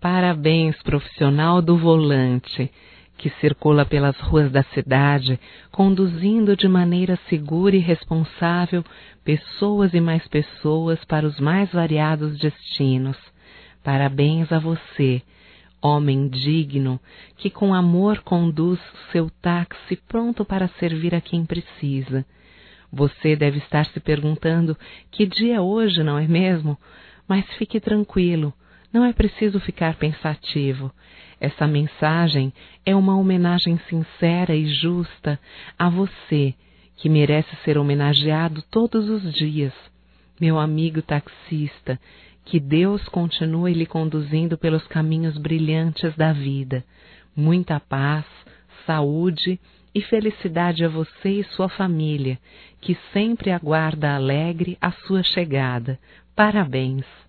Parabéns, profissional do volante, que circula pelas ruas da cidade, conduzindo de maneira segura e responsável pessoas e mais pessoas para os mais variados destinos. Parabéns a você, homem digno, que com amor conduz seu táxi pronto para servir a quem precisa. Você deve estar se perguntando que dia é hoje, não é mesmo? Mas fique tranquilo, não é preciso ficar pensativo. Essa mensagem é uma homenagem sincera e justa a você, que merece ser homenageado todos os dias. Meu amigo taxista, que Deus continue lhe conduzindo pelos caminhos brilhantes da vida. Muita paz, saúde e felicidade a você e sua família, que sempre aguarda alegre a sua chegada. Parabéns!